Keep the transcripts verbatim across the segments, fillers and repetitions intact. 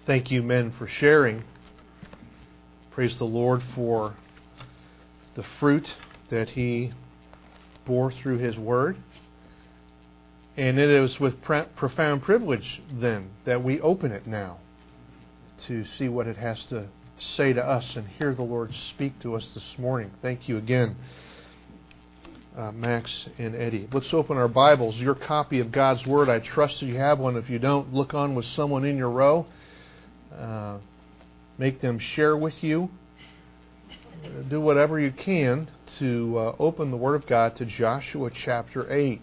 Thank you, men, for sharing. Praise the Lord for the fruit that He bore through His Word. And it is with profound privilege, then, that we open it now to see what it has to say to us and hear the Lord speak to us this morning. Thank you again, uh, Max and Eddie. Let's open our Bibles. Your copy of God's Word, I trust that you have one. If you don't, look on with someone in your row. Uh, make them share with you. Uh, do whatever you can to uh, open the Word of God to Joshua chapter eight.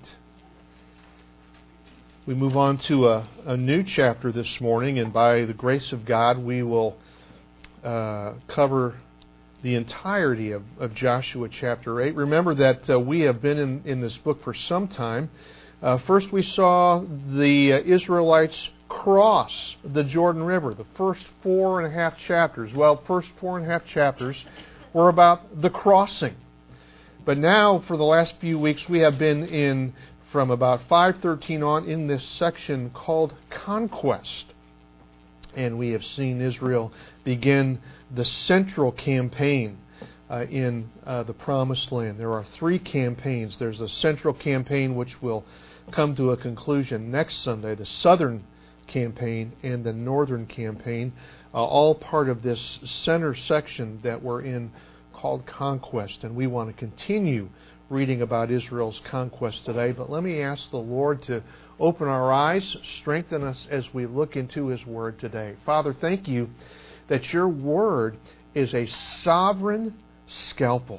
We move on to a, a new chapter this morning, and by the grace of God, we will uh, cover the entirety of, of Joshua chapter eight. Remember that uh, we have been in, in this book for some time. Uh, first, we saw the uh, Israelites cross the Jordan River. The first four and a half chapters, well, first four and a half chapters were about the crossing. But now, for the last few weeks, we have been in from about five thirteen on in this section called Conquest. And we have seen Israel begin the central campaign uh, in uh, the Promised Land. There are three campaigns. There's a central campaign which will come to a conclusion next Sunday, the southern campaign and the northern campaign, uh, all part of this center section that we're in called Conquest. And we want to continue reading about Israel's conquest today. But let me ask the Lord to open our eyes, strengthen us as we look into His Word today. Father, thank you that your Word is a sovereign scalpel.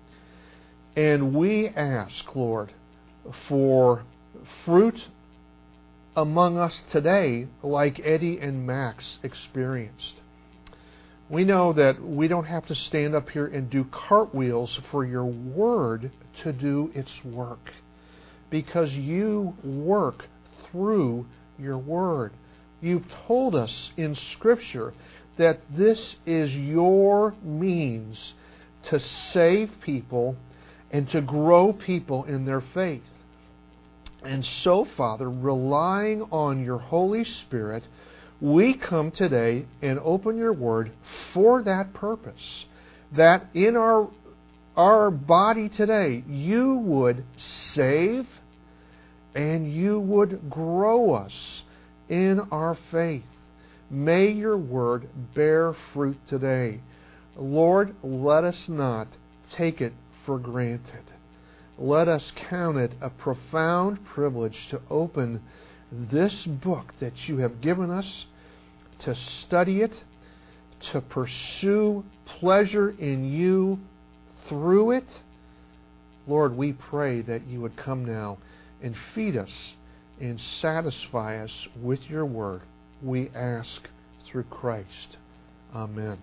And we ask, Lord, for fruit among us today like Eddie and Max experienced. We know that we don't have to stand up here and do cartwheels for your Word to do its work, because you work through your Word. You've told us in Scripture that this is your means to save people and to grow people in their faith. And so, Father, relying on your Holy Spirit, we come today and open your Word for that purpose. That in our, our body today, you would save and you would grow us in our faith. May your Word bear fruit today. Lord, let us not take it for granted. Let us count it a profound privilege to open this book that you have given us, to study it, to pursue pleasure in you through it. Lord, we pray that you would come now and feed us and satisfy us with your Word. We ask through Christ. Amen.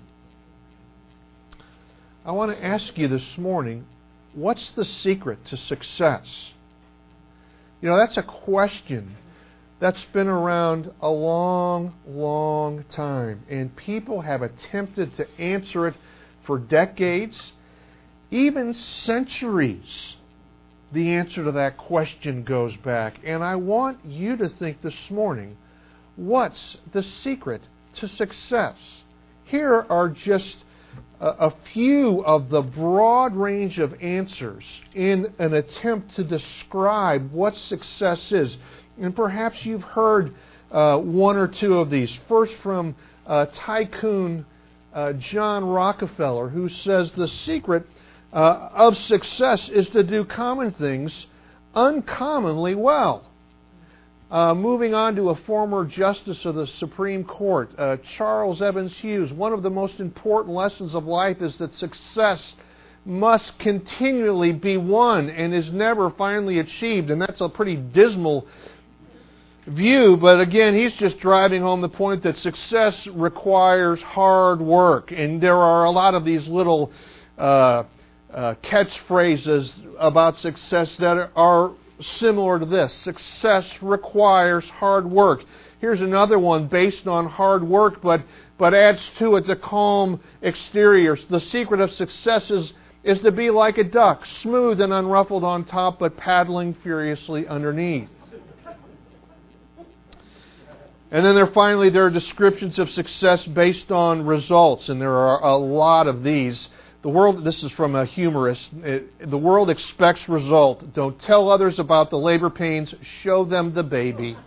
I want to ask you this morning, what's the secret to success? You know, that's a question that's been around a long, long time. And people have attempted to answer it for decades, even centuries. The answer to that question goes back. And I want you to think this morning, what's the secret to success? Here are just a few of the broad range of answers in an attempt to describe what success is. And perhaps you've heard uh, one or two of these. First, from uh, tycoon uh, John Rockefeller, who says the secret uh, of success is to do common things uncommonly well. Uh, moving on to a former justice of the Supreme Court, uh, Charles Evans Hughes, one of the most important lessons of life is that success must continually be won and is never finally achieved. And that's a pretty dismal view, but again, he's just driving home the point that success requires hard work. And there are a lot of these little uh, uh, catchphrases about success that are similar to this. Success requires hard work. Here's another one based on hard work, but, but adds to it the calm exterior. The secret of success is, is to be like a duck, smooth and unruffled on top, but paddling furiously underneath. And then there finally there are descriptions of success based on results, and there are a lot of these. The world, this is from a humorist, it, the world expects result. Don't tell others about the labor pains, show them the baby.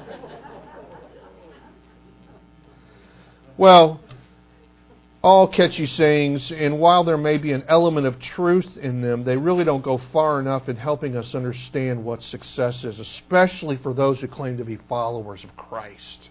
Well, all catchy sayings, and while there may be an element of truth in them, they really don't go far enough in helping us understand what success is, especially for those who claim to be followers of Christ.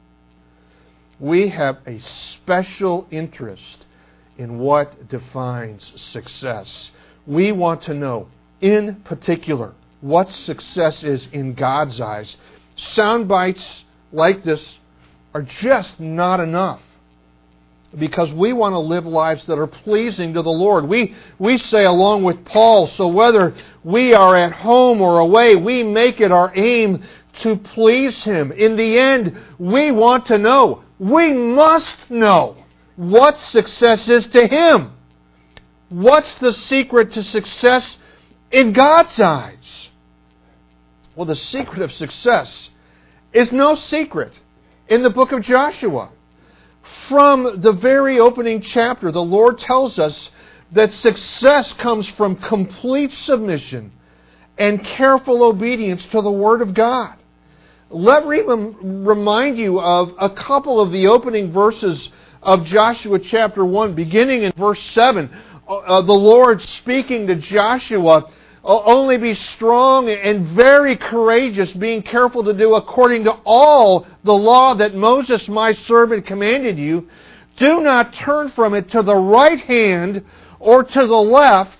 We have a special interest in what defines success. We want to know, in particular, what success is in God's eyes. Sound bites like this are just not enough, because we want to live lives that are pleasing to the Lord. We we say along with Paul, so whether we are at home or away, we make it our aim to please Him. In the end, we want to know, we must know what success is to Him. What's the secret to success in God's eyes? Well, the secret of success is no secret in the book of Joshua. From the very opening chapter, the Lord tells us that success comes from complete submission and careful obedience to the Word of God. Let me remind you of a couple of the opening verses of Joshua chapter one, beginning in verse seven. Uh, the Lord speaking to Joshua, only be strong and very courageous, being careful to do according to all the law that Moses my servant commanded you. Do not turn from it to the right hand or to the left,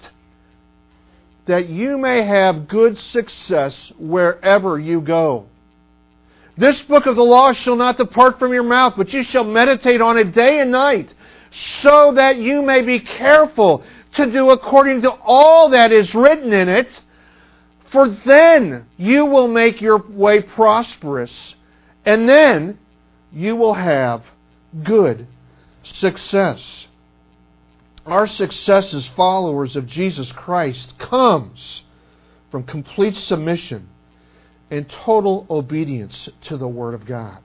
that you may have good success wherever you go. This book of the law shall not depart from your mouth, but you shall meditate on it day and night, so that you may be careful to do according to all that is written in it, for then you will make your way prosperous, and then you will have good success. Our success as followers of Jesus Christ comes from complete submission and total obedience to the Word of God.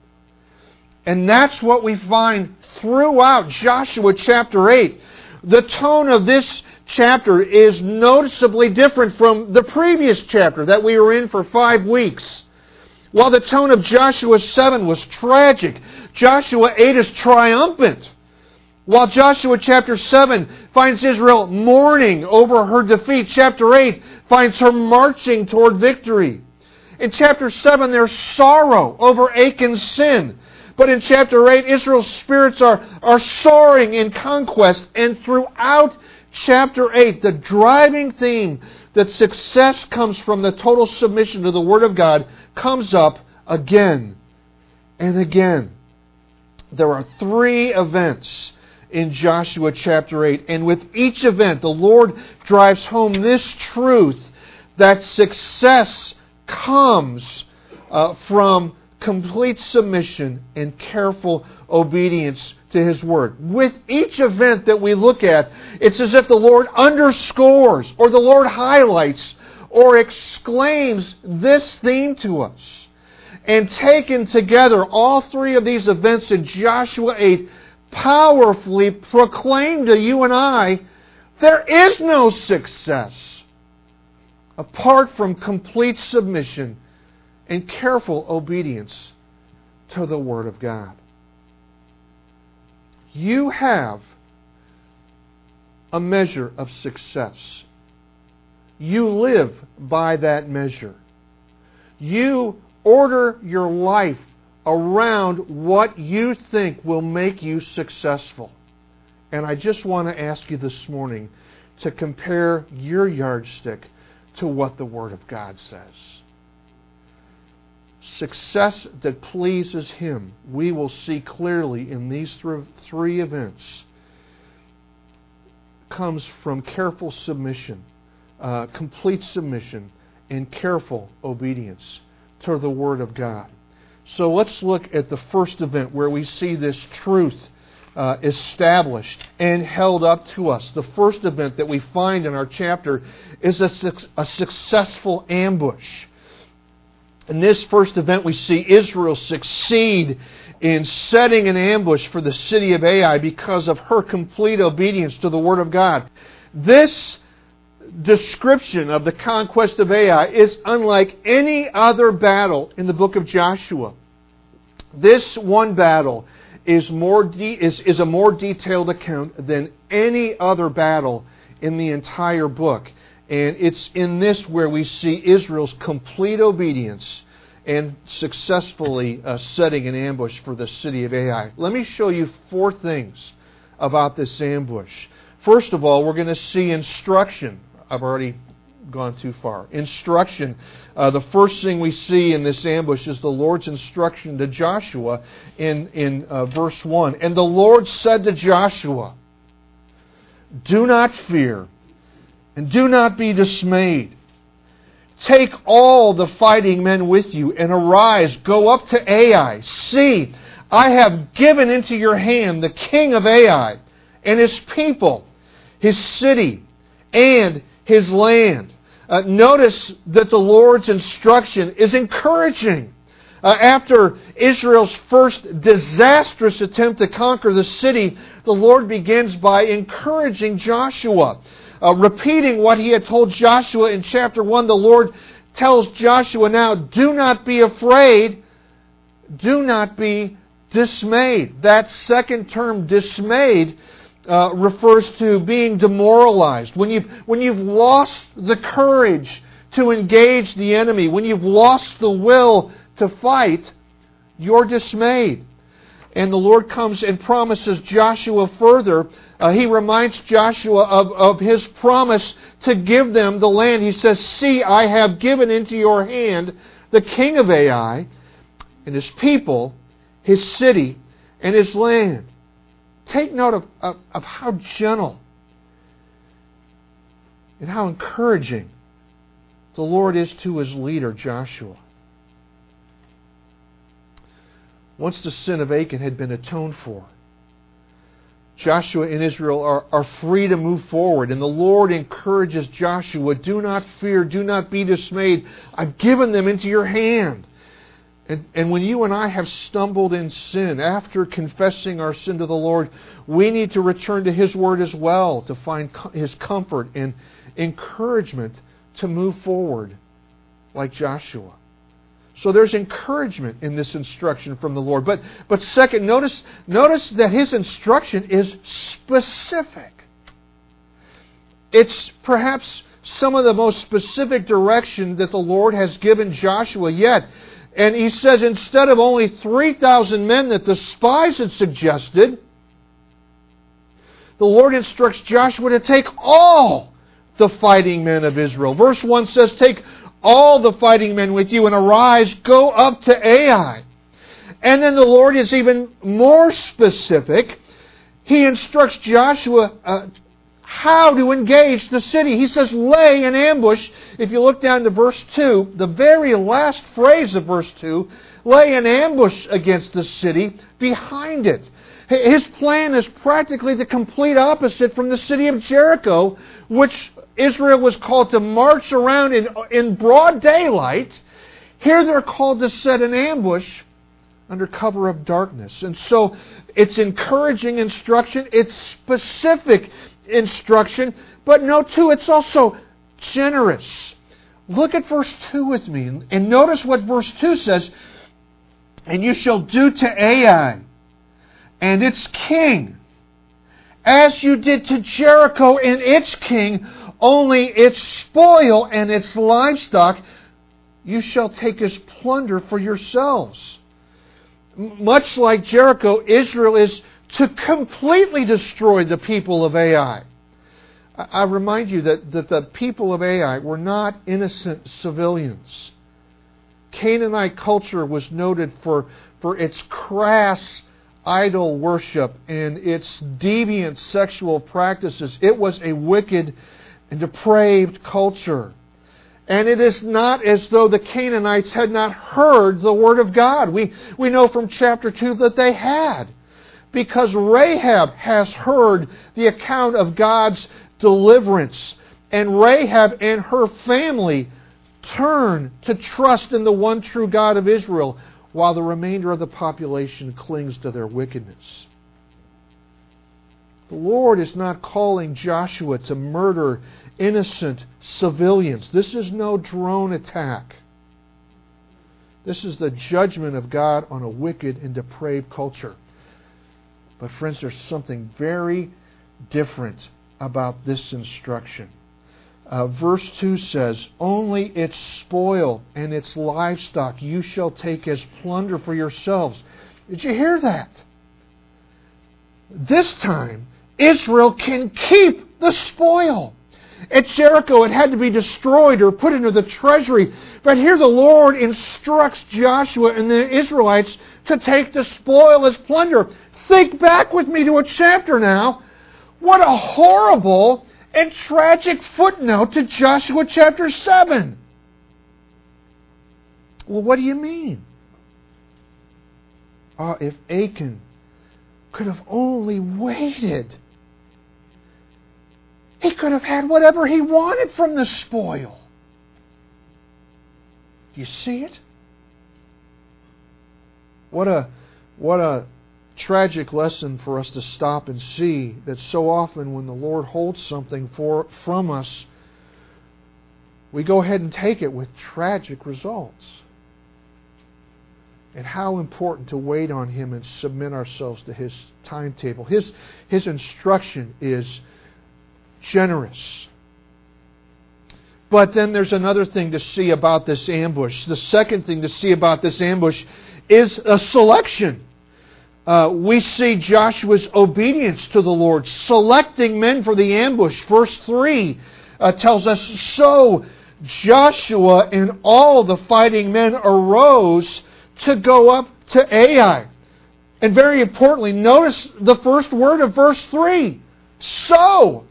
And that's what we find throughout Joshua chapter eight. The tone of this chapter is noticeably different from the previous chapter that we were in for five weeks. While the tone of Joshua seven was tragic, Joshua eight is triumphant. While Joshua chapter seven finds Israel mourning over her defeat, chapter eight finds her marching toward victory. In chapter seven, there's sorrow over Achan's sin. But in chapter eight, Israel's spirits are, are soaring in conquest. And throughout chapter eight, the driving theme that success comes from the total submission to the Word of God comes up again and again. There are three events in Joshua chapter eight. And with each event, the Lord drives home this truth that success comes uh, from complete submission and careful obedience to His Word. With each event that we look at, it's as if the Lord underscores or the Lord highlights or exclaims this theme to us. And taken together, all three of these events in Joshua eight powerfully proclaim to you and I, there is no success apart from complete submission and careful obedience to the Word of God. You have a measure of success. You live by that measure. You order your life around what you think will make you successful. And I just want to ask you this morning to compare your yardstick to what the Word of God says. Success that pleases Him, we will see clearly in these th- three events, comes from careful submission, uh, complete submission, and careful obedience to the Word of God. So let's look at the first event where we see this truth uh, established and held up to us. The first event that we find in our chapter is a, su- a successful ambush. In this first event, we see Israel succeed in setting an ambush for the city of Ai because of her complete obedience to the Word of God. This description of the conquest of Ai is unlike any other battle in the book of Joshua. This one battle is more de- is, is a more detailed account than any other battle in the entire book. And it's in this where we see Israel's complete obedience and successfully uh, setting an ambush for the city of Ai. Let me show you four things about this ambush. First of all, we're going to see instruction. I've already gone too far. Instruction. Uh, the first thing we see in this ambush is the Lord's instruction to Joshua in, in uh, verse one. And the Lord said to Joshua, "Do not fear, and do not be dismayed. Take all the fighting men with you, and arise, go up to Ai. See, I have given into your hand the king of Ai, and his people, his city, and his land." Uh, notice that the Lord's instruction is encouraging. Uh, after Israel's first disastrous attempt to conquer the city, the Lord begins by encouraging Joshua. Uh, repeating what He had told Joshua in chapter one, the Lord tells Joshua now, "Do not be afraid, do not be dismayed." That second term, dismayed, Uh, refers to being demoralized. When you've, when you've lost the courage to engage the enemy, when you've lost the will to fight, you're dismayed. And the Lord comes and promises Joshua further. Uh, he reminds Joshua of, of His promise to give them the land. He says, "See, I have given into your hand the king of Ai, and his people, his city, and his land." Take note of, of, of how gentle and how encouraging the Lord is to His leader, Joshua. Once the sin of Achan had been atoned for, Joshua and Israel are, are free to move forward. And the Lord encourages Joshua, "Do not fear, do not be dismayed. I've given them into your hand." And, and when you and I have stumbled in sin, after confessing our sin to the Lord, we need to return to His Word as well to find His comfort and encouragement to move forward like Joshua. So there's encouragement in this instruction from the Lord. But, but second, notice, notice that His instruction is specific. It's perhaps some of the most specific direction that the Lord has given Joshua yet. And He says instead of only three thousand men that the spies had suggested, the Lord instructs Joshua to take all the fighting men of Israel. Verse one says, "Take all the fighting men with you and arise, go up to Ai." And then the Lord is even more specific. He instructs Joshua uh, how to engage the city. He says, "Lay an ambush." If you look down to verse two, the very last phrase of verse two, "Lay an ambush against the city behind it." His plan is practically the complete opposite from the city of Jericho, which Israel was called to march around in, in broad daylight. Here they're called to set an ambush under cover of darkness. And so it's encouraging instruction, it's specific instruction, but note too, it's also generous. Look at verse two with me, and notice what verse two says. "And you shall do to Ai and its king as you did to Jericho and its king, only its spoil and its livestock you shall take as plunder for yourselves." Much like Jericho, Israel is to completely destroy the people of Ai. I remind you that, that the people of Ai were not innocent civilians. Canaanite culture was noted for, for its crass idol worship and its deviant sexual practices. It was a wicked and depraved culture. And it is not as though the Canaanites had not heard the Word of God. We, we know from chapter two that they had. Because Rahab has heard the account of God's deliverance. And Rahab and her family turn to trust in the one true God of Israel, while the remainder of the population clings to their wickedness. The Lord is not calling Joshua to murder innocent civilians. This is no drone attack. This is the judgment of God on a wicked and depraved culture. But friends, there's something very different about this instruction. Uh, verse two says, "Only its spoil and its livestock you shall take as plunder for yourselves." Did you hear that? This time, Israel can keep the spoil. At Jericho, it had to be destroyed or put into the treasury. But here the Lord instructs Joshua and the Israelites to take the spoil as plunder. Think back with me to a chapter now. What a horrible and tragic footnote to Joshua chapter seven. Well, what do you mean? Oh, if Achan could have only waited, he could have had whatever he wanted from the spoil. Do you see it? What a what a tragic lesson for us to stop and see, that so often when the Lord holds something for from us, we go ahead and take it with tragic results. And how important to wait on Him and submit ourselves to His timetable. His, His instruction is generous. But then there's another thing to see about this ambush. The second thing to see about this ambush is a selection. Uh, we see Joshua's obedience to the Lord, selecting men for the ambush. Verse three uh, tells us, "So Joshua and all the fighting men arose to go up to Ai." And very importantly, notice the first word of verse three. So.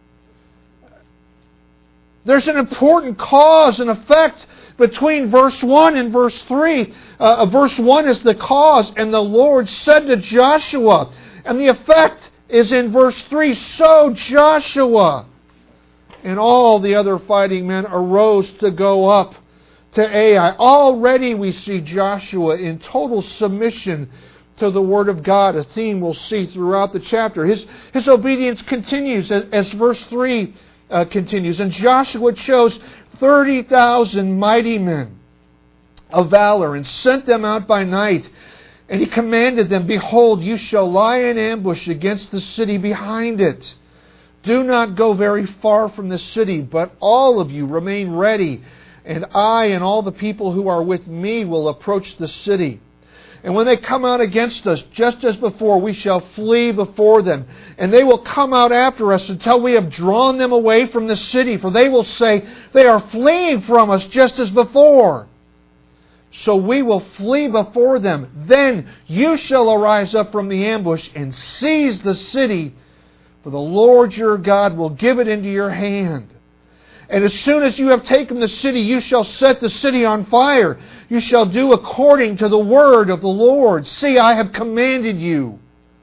There's an important cause and effect between verse one and verse three. Uh, verse one is the cause, "And the Lord said to Joshua." And the effect is in verse three. "So Joshua and all the other fighting men arose to go up to Ai." Already we see Joshua in total submission to the Word of God, a theme we'll see throughout the chapter. His, his obedience continues as, as verse three Uh, continues. "And Joshua chose thirty thousand mighty men of valor and sent them out by night. And he commanded them, 'Behold, you shall lie in ambush against the city behind it. Do not go very far from the city, but all of you remain ready. And I and all the people who are with me will approach the city. And when they come out against us, just as before, we shall flee before them. And they will come out after us until we have drawn them away from the city. For they will say, they are fleeing from us just as before. So we will flee before them. Then you shall arise up from the ambush and seize the city. For the Lord your God will give it into your hand. And as soon as you have taken the city, you shall set the city on fire. You shall do according to the word of the Lord. See, I have commanded you.'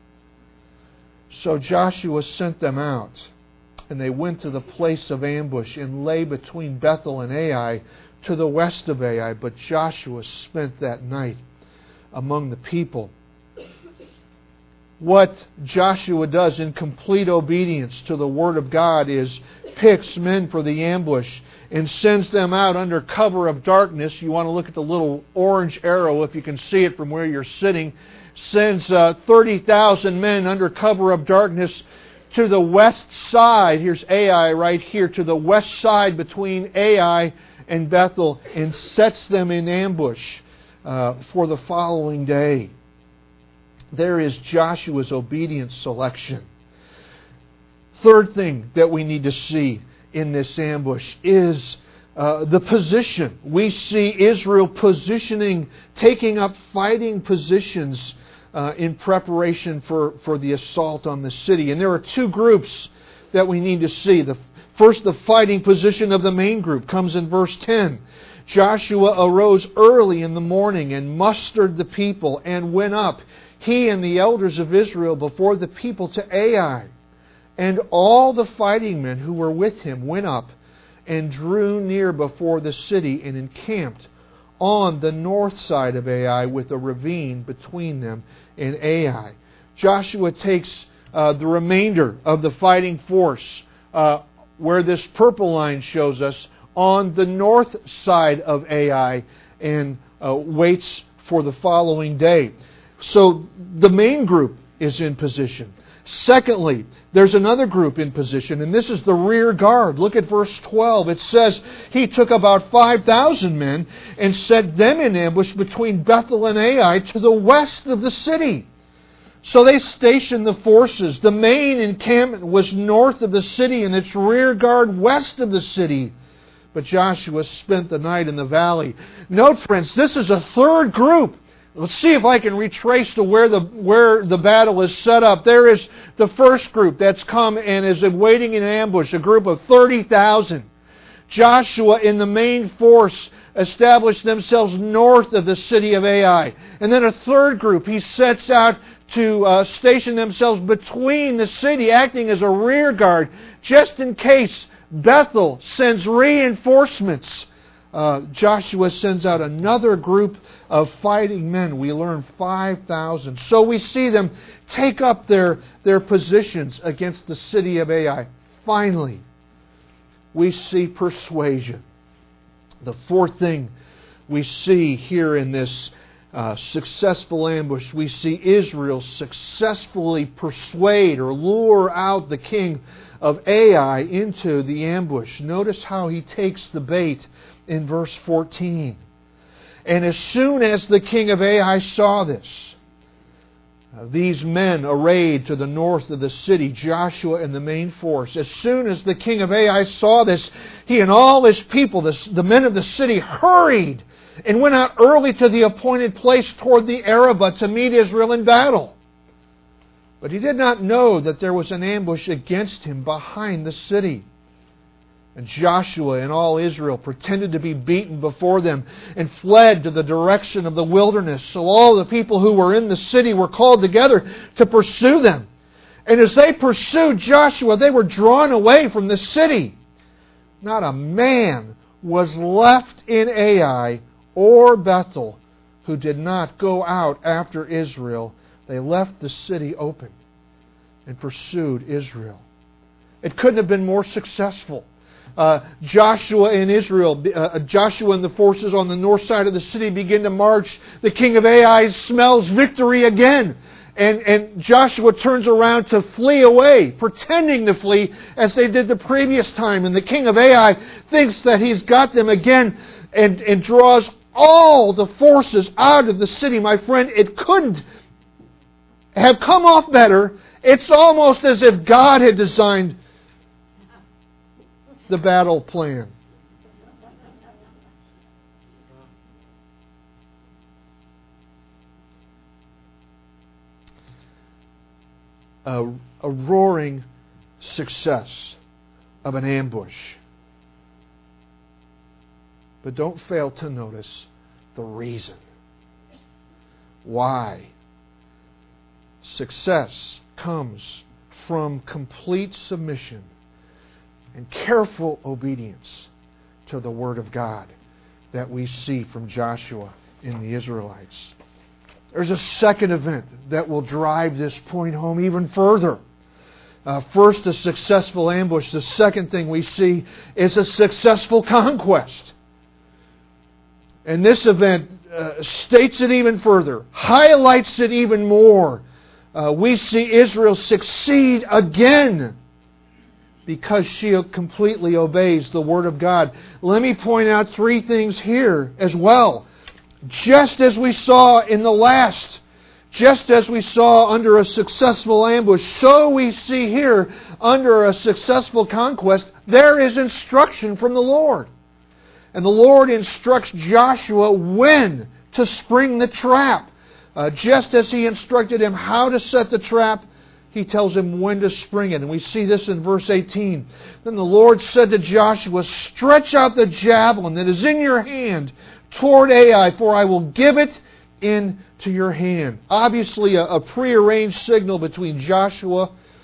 So Joshua sent them out, and they went to the place of ambush and lay between Bethel and Ai to the west of Ai. But Joshua spent that night among the people." What Joshua does in complete obedience to the Word of God is picks men for the ambush and sends them out under cover of darkness. You want to look at the little orange arrow if you can see it from where you're sitting. Sends uh, thirty thousand men under cover of darkness to the west side. Here's Ai right here, to the west side between Ai and Bethel, and sets them in ambush uh, for the following day. There is Joshua's obedience selection. Third thing that we need to see in this ambush is uh, the position. We see Israel positioning, taking up fighting positions uh, in preparation for, for the assault on the city. And there are two groups that we need to see. The first, the fighting position of the main group comes in verse ten. "Joshua arose early in the morning and mustered the people and went up, he and the elders of Israel, before the people to Ai. And all the fighting men who were with him went up and drew near before the city and encamped on the north side of Ai with a ravine between them and Ai. Joshua takes uh, the remainder of the fighting force uh, where this purple line shows us on the north side of Ai and uh, waits for the following day. So the main group is in position. Secondly, there's another group in position, and this is the rear guard. Look at verse twelve. It says, he took about five thousand men and set them in ambush between Bethel and Ai to the west of the city. So they stationed the forces. The main encampment was north of the city and its rear guard west of the city. But Joshua spent the night in the valley. Note, friends, this is a third group. Let's see if I can retrace to where the where the battle is set up. There is the first group that's come and is waiting in ambush, a group of thirty thousand. Joshua in the main force established themselves north of the city of Ai. And then a third group, he sets out to uh, station themselves between the city, acting as a rear guard, just in case Bethel sends reinforcements. Uh, Joshua sends out another group of fighting men. We learn five thousand. So we see them take up their, their positions against the city of Ai. Finally, we see persuasion. The fourth thing we see here in this uh, successful ambush, we see Israel successfully persuade or lure out the king of Ai into the ambush. Notice how he takes the bait in verse fourteen. And as soon as the king of Ai saw this, uh, these men arrayed to the north of the city, Joshua and the main force, as soon as the king of Ai saw this, he and all his people, the, the men of the city, hurried and went out early to the appointed place toward the Arabah to meet Israel in battle. But he did not know that there was an ambush against him behind the city. And Joshua and all Israel pretended to be beaten before them and fled to the direction of the wilderness. So all the people who were in the city were called together to pursue them. And as they pursued Joshua, they were drawn away from the city. Not a man was left in Ai or Bethel who did not go out after Israel. They left the city open and pursued Israel. It couldn't have been more successful. Uh, Joshua and Israel, uh, Joshua and the forces on the north side of the city begin to march. The king of Ai smells victory again. And, and Joshua turns around to flee away, pretending to flee as they did the previous time. And the king of Ai thinks that he's got them again and, and draws all the forces out of the city. My friend, it couldn't have come off better. It's almost as if God had designed the battle plan. A, a roaring success of an ambush. But don't fail to notice the reason. Why? Success comes from complete submission and careful obedience to the Word of God that we see from Joshua and the Israelites. There's a second event that will drive this point home even further. Uh, first, a successful ambush. The second thing we see is a successful conquest. And this event uh, states it even further, highlights it even more. Uh, we see Israel succeed again because she completely obeys the Word of God. Let me point out three things here as well. Just as we saw in the last, just as we saw under a successful ambush, so we see here under a successful conquest, there is instruction from the Lord. And the Lord instructs Joshua when to spring the trap. Uh, just as He instructed him how to set the trap, He tells him when to spring it. And we see this in verse eighteen. Then the Lord said to Joshua, stretch out the javelin that is in your hand toward Ai, for I will give it into your hand. Obviously a, a prearranged signal between Joshua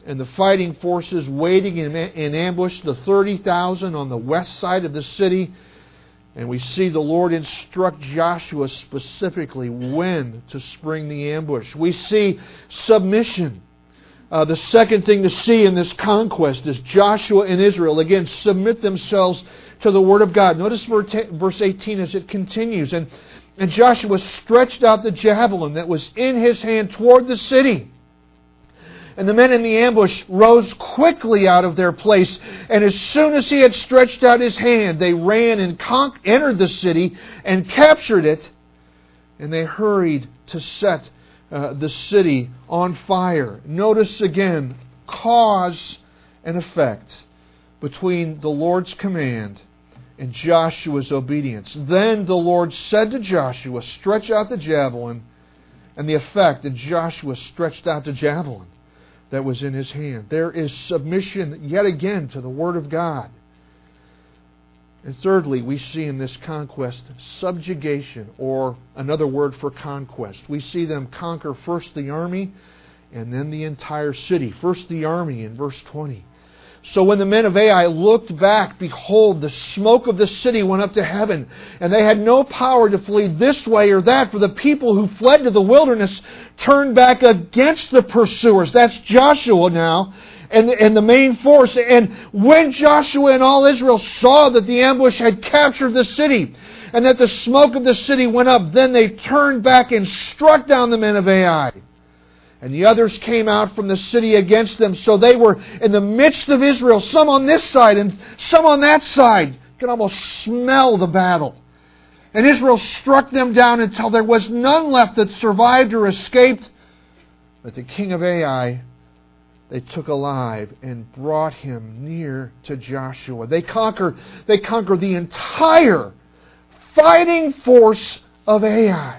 and the fighting forces waiting in, in ambush, the thirty thousand on the west side of the city. And we see the Lord instruct Joshua specifically when to spring the ambush. We see submission. Uh, the second thing to see in this conquest is Joshua and Israel, again, submit themselves to the Word of God. Notice verse eighteen as it continues. And, and Joshua stretched out the javelin that was in his hand toward the city. And the men in the ambush rose quickly out of their place. And as soon as he had stretched out his hand, they ran and con- entered the city and captured it. And they hurried to set uh, the city on fire. Notice again, cause and effect between the Lord's command and Joshua's obedience. Then the Lord said to Joshua, stretch out the javelin. And the effect, and Joshua stretched out the javelin that was in his hand. There is submission yet again to the Word of God. And thirdly, we see in this conquest subjugation, or another word for conquest. We see them conquer first the army and then the entire city. First the army in verse twenty. So when the men of Ai looked back, behold, the smoke of the city went up to heaven, and they had no power to flee this way or that, for the people who fled to the wilderness turned back against the pursuers. That's Joshua now, and the, and the main force. And when Joshua and all Israel saw that the ambush had captured the city, and that the smoke of the city went up, then they turned back and struck down the men of Ai. And the others came out from the city against them. So they were in the midst of Israel, some on this side and some on that side. You can almost smell the battle. And Israel struck them down until there was none left that survived or escaped. But the king of Ai they took alive and brought him near to Joshua. They conquered, they conquered the entire fighting force of Ai.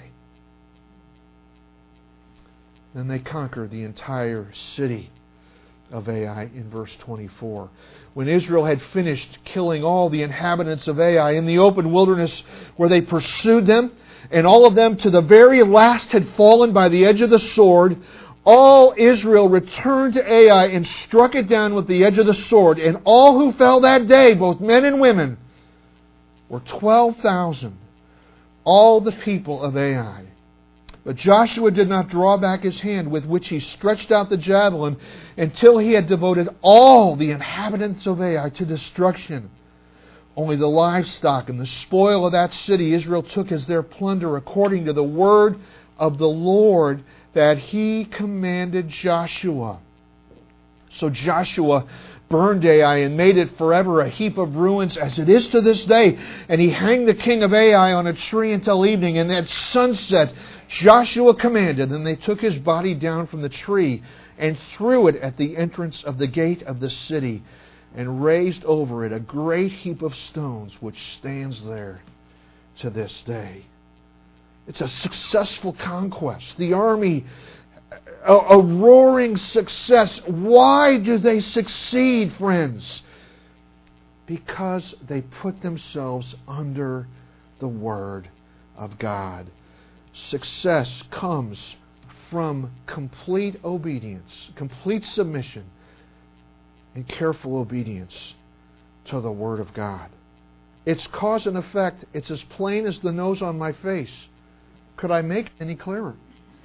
Then they conquered the entire city of Ai in verse twenty-four. When Israel had finished killing all the inhabitants of Ai in the open wilderness where they pursued them, and all of them to the very last had fallen by the edge of the sword, all Israel returned to Ai and struck it down with the edge of the sword. And all who fell that day, both men and women, were twelve thousand, all the people of Ai. But Joshua did not draw back his hand with which he stretched out the javelin until he had devoted all the inhabitants of Ai to destruction. Only the livestock and the spoil of that city Israel took as their plunder according to the word of the Lord that he commanded Joshua. So Joshua burned Ai and made it forever a heap of ruins as it is to this day. And he hanged the king of Ai on a tree until evening. And at sunset Joshua commanded, and they took his body down from the tree and threw it at the entrance of the gate of the city and raised over it a great heap of stones which stands there to this day. It's a successful conquest. The army, a, a roaring success. Why do they succeed, friends? Because they put themselves under the Word of God. Success comes from complete obedience, complete submission, and careful obedience to the Word of God. It's cause and effect. It's as plain as the nose on my face. Could I make it any clearer?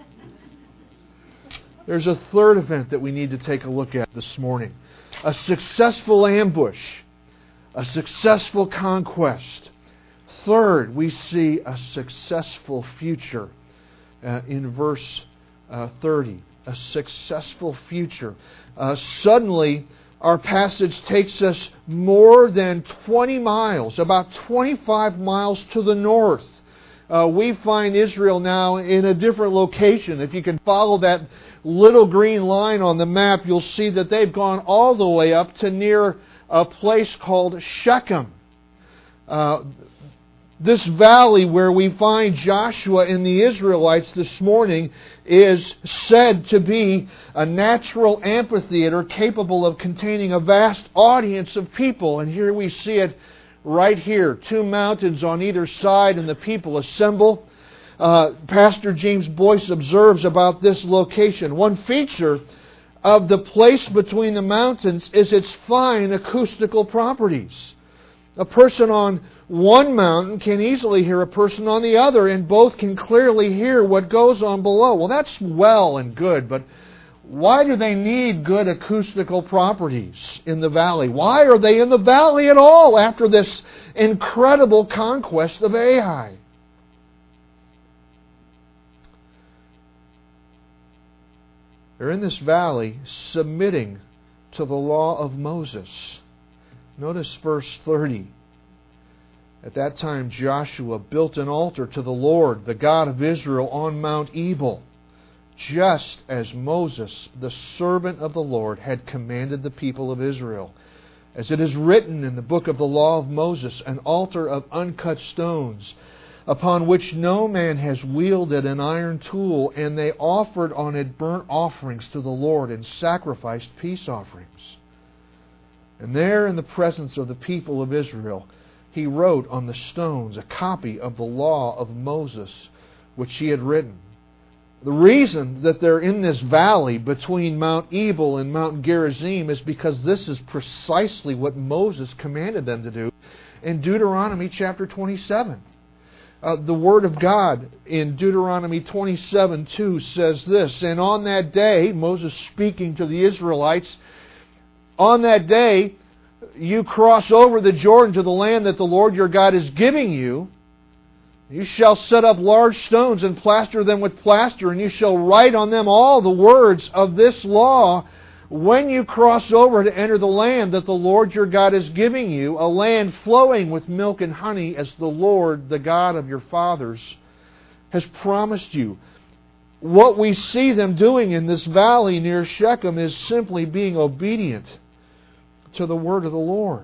There's a third event that we need to take a look at this morning. A successful ambush. A successful conquest. Third, we see a successful future uh, in verse uh, thirty. A successful future. Uh, suddenly, our passage takes us more than twenty miles, about twenty-five miles to the north. Uh, we find Israel now in a different location. If you can follow that little green line on the map, you'll see that they've gone all the way up to near a place called Shechem. Uh, This valley where we find Joshua and the Israelites this morning is said to be a natural amphitheater capable of containing a vast audience of people. And here we see it right here. Two mountains on either side and the people assemble. Uh, Pastor James Boyce observes about this location. One feature of the place between the mountains is its fine acoustical properties. A person on one mountain can easily hear a person on the other, and both can clearly hear what goes on below. Well, that's well and good, but why do they need good acoustical properties in the valley? Why are they in the valley at all after this incredible conquest of Ai? They're in this valley submitting to the law of Moses. Notice verse thirty. At that time Joshua built an altar to the Lord, the God of Israel, on Mount Ebal, just as Moses, the servant of the Lord, had commanded the people of Israel. As it is written in the book of the law of Moses, an altar of uncut stones, upon which no man has wielded an iron tool, and they offered on it burnt offerings to the Lord and sacrificed peace offerings. And there in the presence of the people of Israel, he wrote on the stones a copy of the law of Moses, which he had written. The reason that they're in this valley between Mount Ebal and Mount Gerizim is because this is precisely what Moses commanded them to do in Deuteronomy chapter twenty-seven. Uh, the Word of God in Deuteronomy twenty-seven two says this, and on that day, Moses speaking to the Israelites, on that day you cross over the Jordan to the land that the Lord your God is giving you. You shall set up large stones and plaster them with plaster, and you shall write on them all the words of this law when you cross over to enter the land that the Lord your God is giving you, a land flowing with milk and honey, as the Lord, the God of your fathers, has promised you. What we see them doing in this valley near Shechem is simply being obedient to the word of the Lord.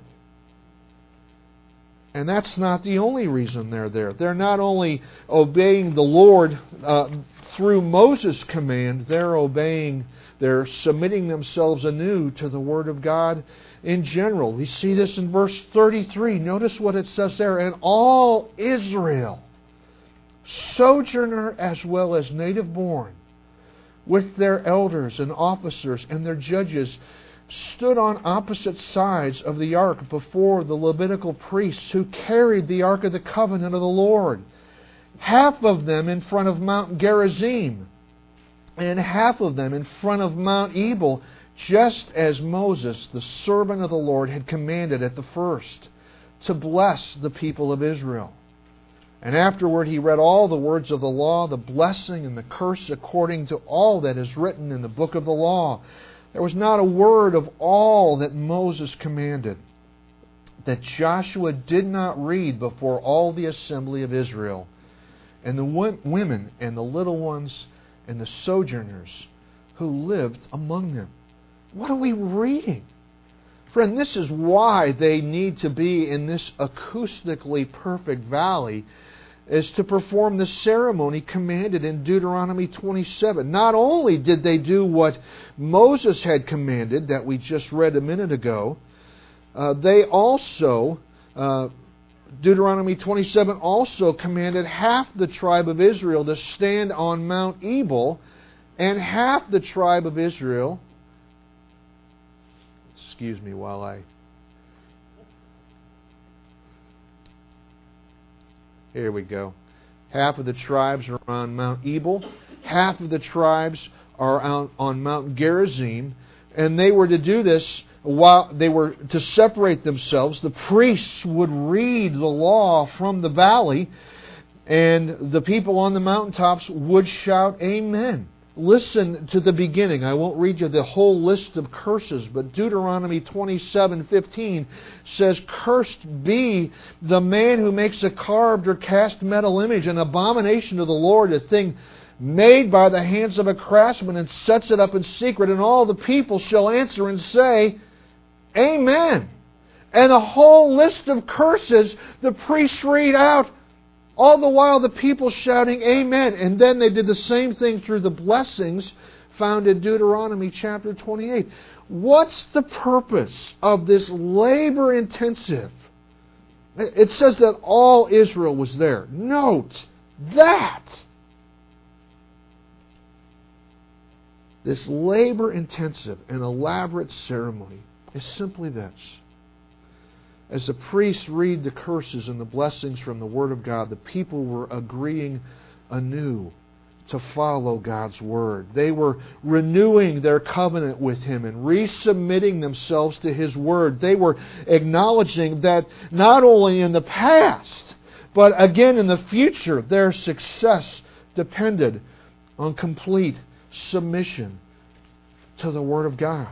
And that's not the only reason they're there. They're not only obeying the Lord uh, through Moses' command, they're obeying, they're submitting themselves anew to the Word of God in general. We see this in verse thirty-three. Notice what it says there. And all Israel, sojourner as well as native born, with their elders and officers and their judges, stood on opposite sides of the ark before the Levitical priests who carried the ark of the covenant of the Lord. Half of them in front of Mount Gerizim, and half of them in front of Mount Ebal, just as Moses, the servant of the Lord, had commanded at the first, to bless the people of Israel. And afterward he read all the words of the law, the blessing and the curse according to all that is written in the book of the law. There was not a word of all that Moses commanded that Joshua did not read before all the assembly of Israel, and the women and the little ones and the sojourners who lived among them. What are we reading? Friend, this is why they need to be in this acoustically perfect valley, is to perform the ceremony commanded in Deuteronomy twenty-seven. Not only did they do what Moses had commanded that we just read a minute ago, uh, they also, uh, Deuteronomy twenty-seven also commanded half the tribe of Israel to stand on Mount Ebal, and half the tribe of Israel, excuse me while I Here we go. Half of the tribes are on Mount Ebal. Half of the tribes are on, on Mount Gerizim. And they were to do this while they were to separate themselves. The priests would read the law from the valley, and the people on the mountaintops would shout, Amen. Listen to the beginning. I won't read you the whole list of curses, but Deuteronomy twenty-seven fifteen says, Cursed be the man who makes a carved or cast metal image, an abomination to the Lord, a thing made by the hands of a craftsman, and sets it up in secret. And all the people shall answer and say, Amen. And the whole list of curses the priests read out, all the while the people shouting, Amen. And then they did the same thing through the blessings found in Deuteronomy chapter twenty-eight. What's the purpose of this labor-intensive? It says that all Israel was there. Note that. this labor-intensive and elaborate ceremony is simply this. As the priests read the curses and the blessings from the Word of God, the people were agreeing anew to follow God's Word. They were renewing their covenant with Him and resubmitting themselves to His Word. They were acknowledging that not only in the past, but again in the future, their success depended on complete submission to the Word of God.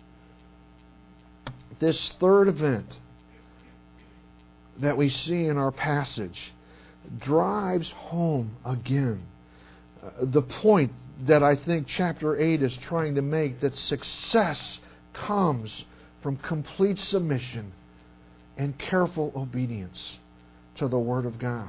This third event that we see in our passage drives home again uh, the point that I think chapter eight is trying to make, that success comes from complete submission and careful obedience to the Word of God.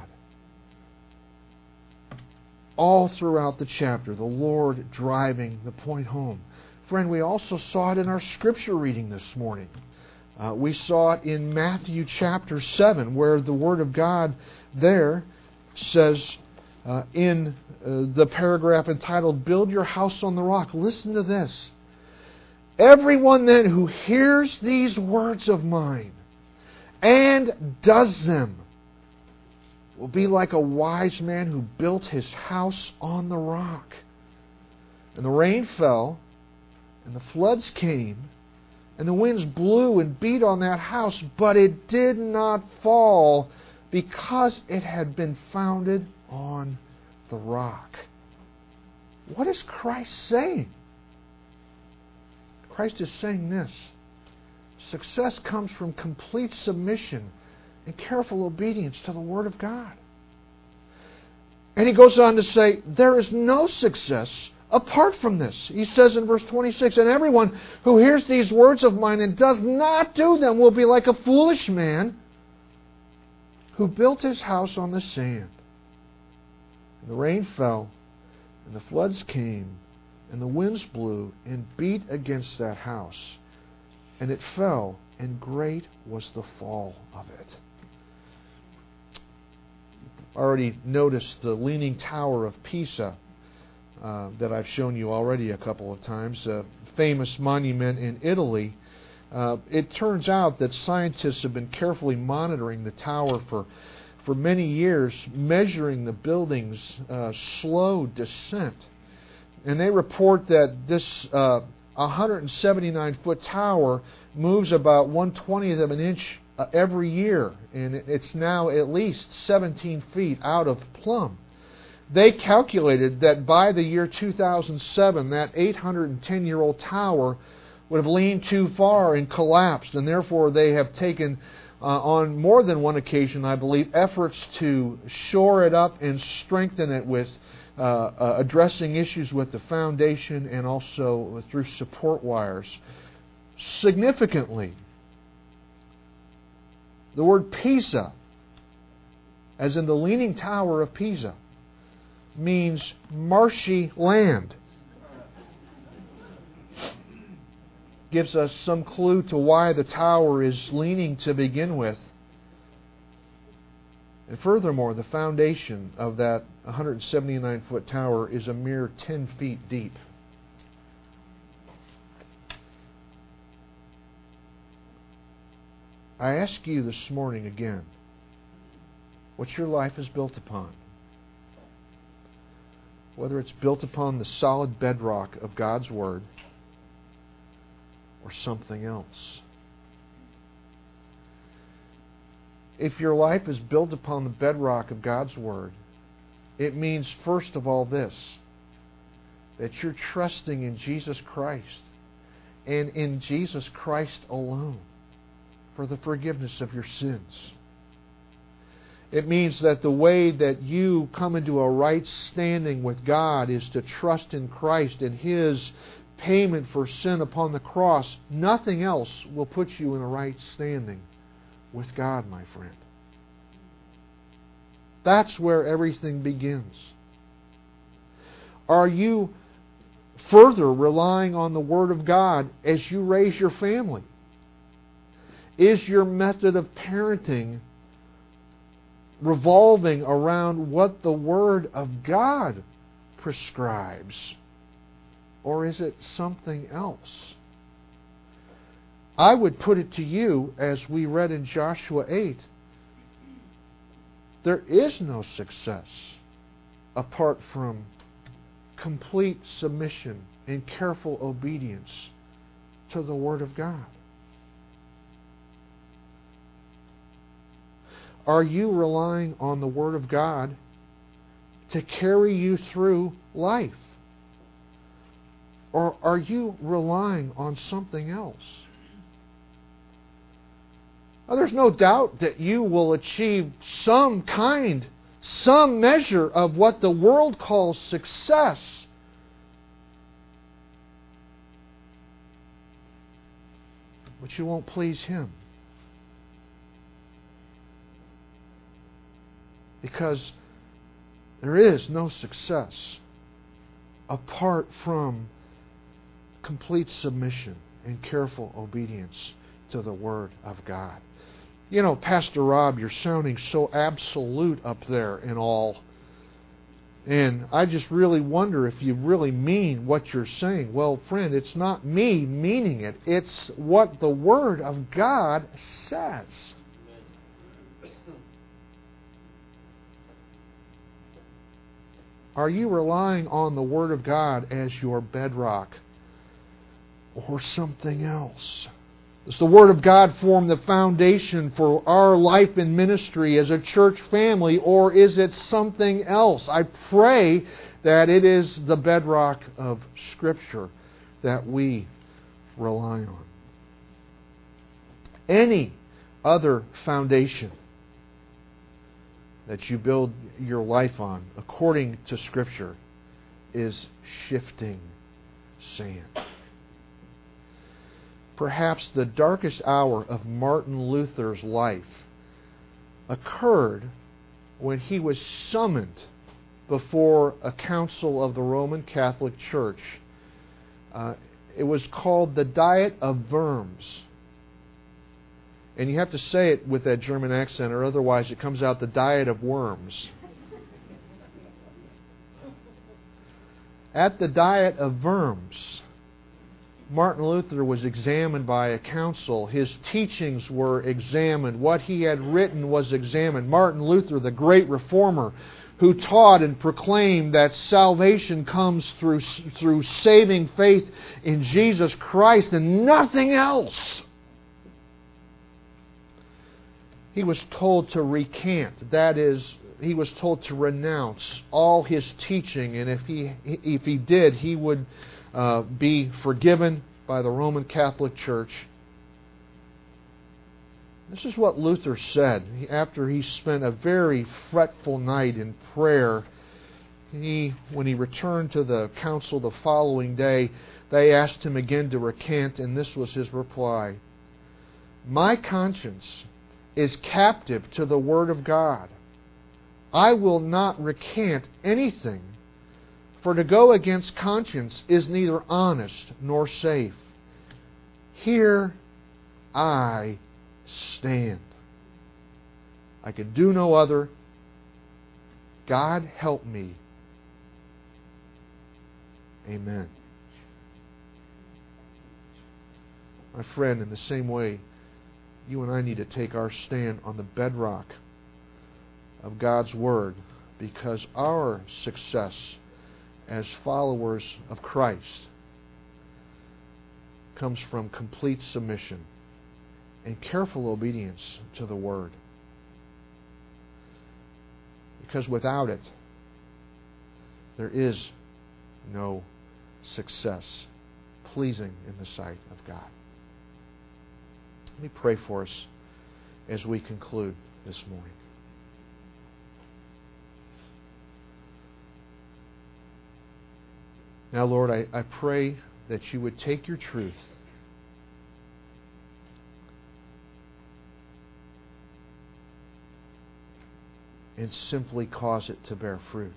All throughout the chapter, the Lord driving the point home. Friend, we also saw it in our scripture reading this morning. Uh, we saw it in Matthew chapter seven, where the Word of God there says uh, in uh, the paragraph entitled, "Build your house on the rock." Listen to this. "Everyone then who hears these words of mine and does them will be like a wise man who built his house on the rock. And the rain fell, and the floods came, and the winds blew and beat on that house, but it did not fall because it had been founded on the rock." What is Christ saying? Christ is saying this. Success comes from complete submission and careful obedience to the Word of God. And he goes on to say, there is no success apart from this. He says in verse twenty-six, "And everyone who hears these words of mine and does not do them will be like a foolish man who built his house on the sand. And the rain fell, and the floods came, and the winds blew and beat against that house. And it fell, and great was the fall of it." Already noticed the Leaning Tower of Pisa uh, that I've shown you already a couple of times, a famous monument in Italy. Uh, it turns out that scientists have been carefully monitoring the tower for for many years, measuring the building's uh, slow descent. And they report that this uh, one hundred seventy-nine foot tower moves about one twentieth of an inch uh, every year, and it's now at least seventeen feet out of plumb. They calculated that by the year two thousand seven, that eight hundred ten year old tower would have leaned too far and collapsed, and therefore they have taken uh, on more than one occasion, I believe, efforts to shore it up and strengthen it with uh, uh, addressing issues with the foundation and also through support wires. Significantly, the word Pisa, as in the Leaning Tower of Pisa, means marshy land. Gives us some clue to why the tower is leaning to begin with. And furthermore, the foundation of that one hundred seventy-nine foot tower is a mere ten feet deep. I ask you this morning again, what your life is built upon. Whether it's built upon the solid bedrock of God's Word or something else. If your life is built upon the bedrock of God's Word, it means first of all this, that you're trusting in Jesus Christ and in Jesus Christ alone for the forgiveness of your sins. It means that the way that you come into a right standing with God is to trust in Christ and His payment for sin upon the cross. Nothing else will put you in a right standing with God, my friend. That's where everything begins. Are you further relying on the Word of God as you raise your family? Is your method of parenting revolving around what the Word of God prescribes? or is it something else? I would put it to you, as we read in Joshua eight, there is no success apart from complete submission and careful obedience to the Word of God. Are you relying on the Word of God to carry you through life? Or are you relying on something else? Now, there's no doubt that you will achieve some kind, some measure of what the world calls success. But you won't please Him. Because there is no success apart from complete submission and careful obedience to the Word of God. You know, Pastor Rob, you're sounding so absolute up there in all. And I just really wonder if you really mean what you're saying. Well, friend, it's not me meaning it. It's what the Word of God says. Are you relying on the Word of God as your bedrock or something else? Does the Word of God form the foundation for our life and ministry as a church family, or is it something else? I pray that it is the bedrock of Scripture that we rely on. Any other foundation that you build your life on, according to Scripture, is shifting sand. Perhaps the darkest hour of Martin Luther's life occurred when he was summoned before a council of the Roman Catholic Church. Uh, it was called the Diet of Worms. And you have to say it with that German accent, or otherwise it comes out the Diet of Worms. At the Diet of Worms, Martin Luther was examined by a council. His teachings were examined. What he had written was examined. Martin Luther, the great reformer, who taught and proclaimed that salvation comes through, through saving faith in Jesus Christ and nothing else. He was told to recant. That is, he was told to renounce all his teaching, and if he if he did, he would uh, be forgiven by the Roman Catholic Church. This is what Luther said after he spent a very fretful night in prayer. He, when he returned to the council the following day, they asked him again to recant, and this was his reply: "My conscience is captive to the Word of God. I will not recant anything, for to go against conscience is neither honest nor safe. Here I stand. I can do no other. God help me. Amen." My friend, in the same way, you and I need to take our stand on the bedrock of God's Word, because our success as followers of Christ comes from complete submission and careful obedience to the Word. Because without it, there is no success pleasing in the sight of God. Let me pray for us as we conclude this morning. Now, Lord, I, I pray that you would take your truth and simply cause it to bear fruit.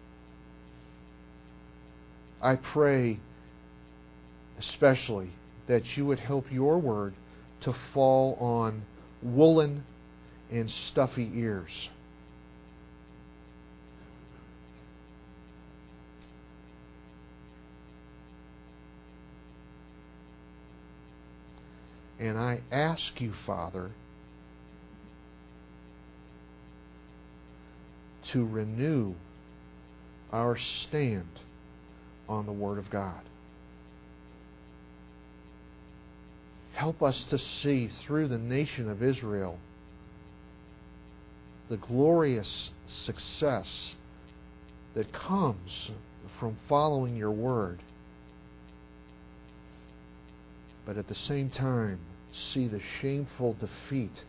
I pray especially that you would help your word to fall on woolen and stuffy ears. And I ask you, Father, to renew our stand on the Word of God. Help us to see through the nation of Israel the glorious success that comes from following your Word, but at the same time see the shameful defeat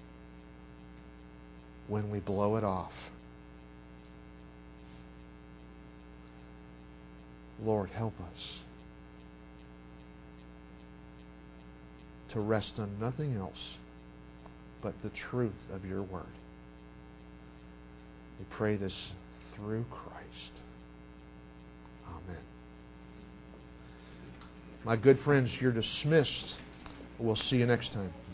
when we blow it off. Lord, help us to rest on nothing else but the truth of your Word. We pray this through Christ. Amen. My good friends, you're dismissed. We'll see you next time.